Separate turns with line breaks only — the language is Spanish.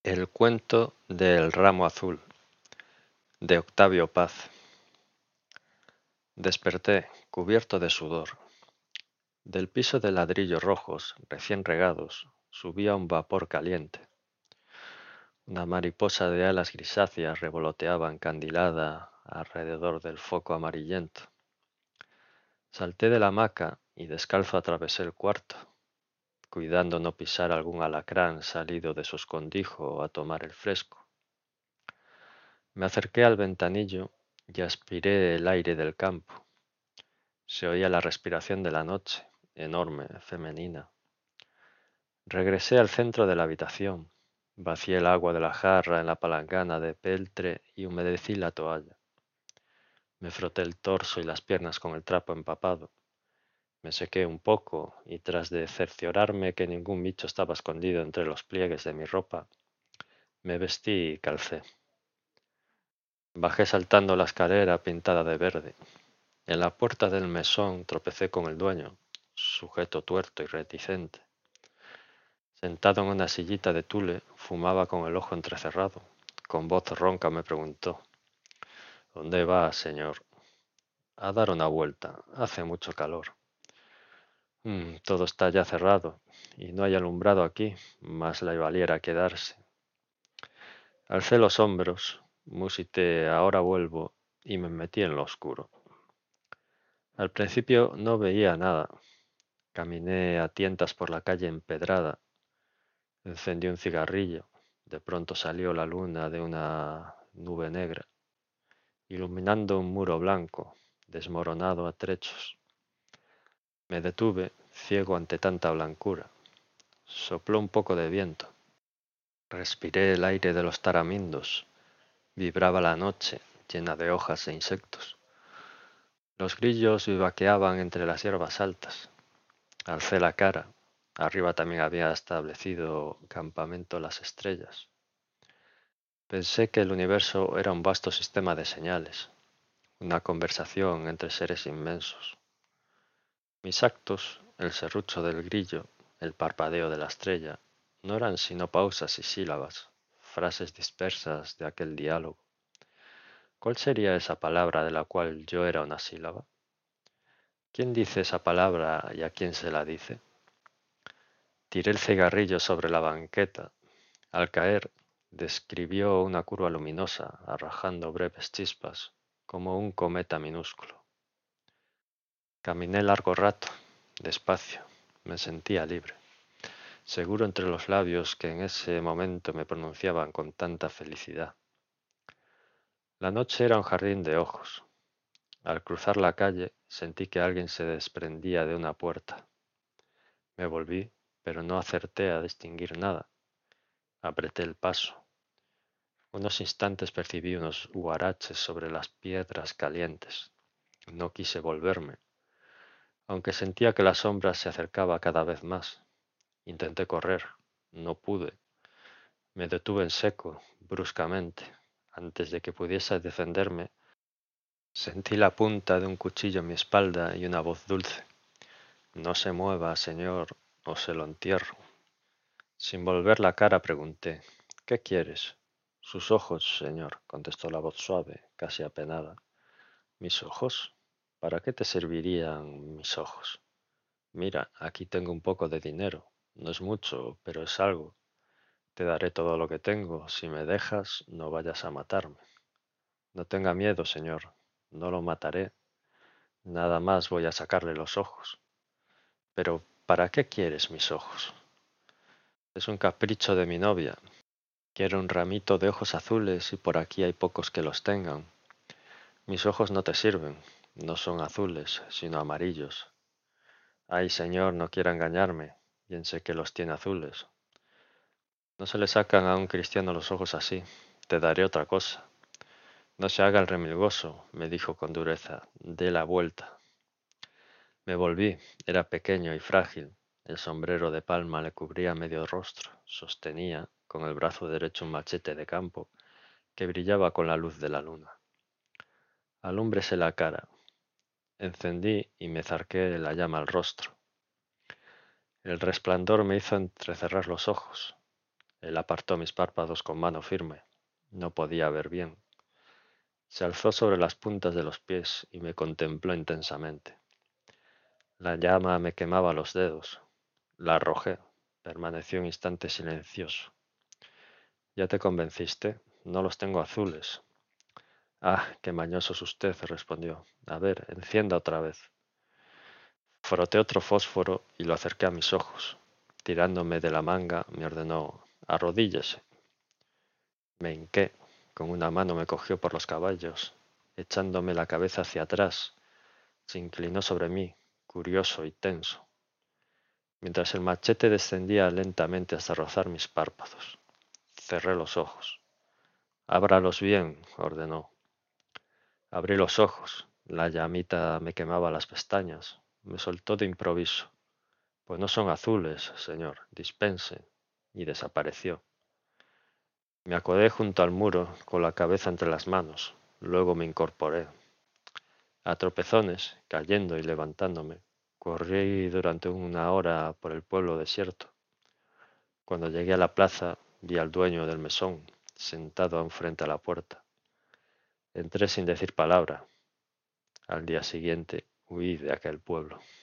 El cuento del ramo azul, de Octavio Paz. Desperté, cubierto de sudor. Del piso de ladrillos rojos, recién regados, subía un vapor caliente. Una mariposa de alas grisáceas revoloteaba encandilada alrededor del foco amarillento. Salté de la hamaca y descalzo atravesé el cuarto, cuidando no pisar algún alacrán salido de su escondrijo a tomar el fresco. Me acerqué al ventanillo y aspiré el aire del campo. Se oía la respiración de la noche, enorme, femenina. Regresé al centro de la habitación, vacié el agua de la jarra en la palangana de peltre y humedecí la toalla. Me froté el torso y las piernas con el trapo empapado. Me sequé un poco y tras de cerciorarme que ningún bicho estaba escondido entre los pliegues de mi ropa, me vestí y calcé. Bajé saltando la escalera pintada de verde. En la puerta del mesón tropecé con el dueño, sujeto tuerto y reticente. Sentado en una sillita de tule, fumaba con el ojo entrecerrado. Con voz ronca me preguntó: ¿Dónde va, señor? A dar una vuelta. Hace mucho calor. Todo está ya cerrado, y no hay alumbrado aquí, más le valiera quedarse. Alcé los hombros, musité ahora vuelvo, y me metí en lo oscuro. Al principio no veía nada. Caminé a tientas por la calle empedrada. Encendí un cigarrillo. De pronto salió la luna de una nube negra, iluminando un muro blanco, desmoronado a trechos. Me detuve, ciego ante tanta blancura. Sopló un poco de viento. Respiré el aire de los taramindos. Vibraba la noche, llena de hojas e insectos. Los grillos vivaqueaban entre las hierbas altas. Alcé la cara. Arriba también había establecido campamento las estrellas. Pensé que el universo era un vasto sistema de señales, una conversación entre seres inmensos. Mis actos, el serrucho del grillo, el parpadeo de la estrella, no eran sino pausas y sílabas, frases dispersas de aquel diálogo. ¿Cuál sería esa palabra de la cual yo era una sílaba? ¿Quién dice esa palabra y a quién se la dice? Tiré el cigarrillo sobre la banqueta. Al caer, describió una curva luminosa, arrojando breves chispas, como un cometa minúsculo. Caminé largo rato, despacio, me sentía libre, seguro entre los labios que en ese momento me pronunciaban con tanta felicidad. La noche era un jardín de ojos. Al cruzar la calle sentí que alguien se desprendía de una puerta. Me volví, pero no acerté a distinguir nada. Apreté el paso. Unos instantes percibí unos huaraches sobre las piedras calientes. No quise volverme, aunque sentía que la sombra se acercaba cada vez más. Intenté correr, no pude. Me detuve en seco, bruscamente. Antes de que pudiese defenderme, sentí la punta de un cuchillo en mi espalda y una voz dulce: No se mueva, señor, o se lo entierro. Sin volver la cara pregunté: ¿Qué quieres? Sus ojos, señor, contestó la voz suave, casi apenada. ¿Mis ojos? ¿Para qué te servirían mis ojos? Mira, aquí tengo un poco de dinero. No es mucho, pero es algo. Te daré todo lo que tengo. Si me dejas, no vayas a matarme. No tenga miedo, señor. No lo mataré. Nada más voy a sacarle los ojos. Pero, ¿para qué quieres mis ojos? Es un capricho de mi novia. Quiero un ramito de ojos azules y por aquí hay pocos que los tengan. Mis ojos no te sirven. No son azules, sino amarillos. Ay, señor, no quiera engañarme. Bien sé que los tiene azules. No se le sacan a un cristiano los ojos así. Te daré otra cosa. No se haga el remilgoso, me dijo con dureza. Dé la vuelta. Me volví. Era pequeño y frágil. El sombrero de palma le cubría medio rostro. Sostenía, con el brazo derecho, un machete de campo que brillaba con la luz de la luna. Alúmbrese la cara. Encendí y me zarqué la llama al rostro. El resplandor me hizo entrecerrar los ojos. Él apartó mis párpados con mano firme. No podía ver bien. Se alzó sobre las puntas de los pies y me contempló intensamente. La llama me quemaba los dedos. La arrojé. Permaneció un instante silencioso. ¿Ya te convenciste? No los tengo azules. Ah, qué mañoso es usted, respondió. A ver, encienda otra vez. Froté otro fósforo y lo acerqué a mis ojos. Tirándome de la manga, me ordenó: arrodíllese. Me hinqué. Con una mano me cogió por los caballos. Echándome la cabeza hacia atrás, se inclinó sobre mí, curioso y tenso, mientras el machete descendía lentamente hasta rozar mis párpados. Cerré los ojos. Ábralos bien, ordenó. Abrí los ojos. La llamita me quemaba las pestañas. Me soltó de improviso. Pues no son azules, señor, dispense. Y desapareció. Me acodé junto al muro, con la cabeza entre las manos. Luego me incorporé. A tropezones, cayendo y levantándome, corrí durante una hora por el pueblo desierto. Cuando llegué a la plaza, vi al dueño del mesón, sentado aún frente a la puerta. Entré sin decir palabra. Al día siguiente huí de aquel pueblo.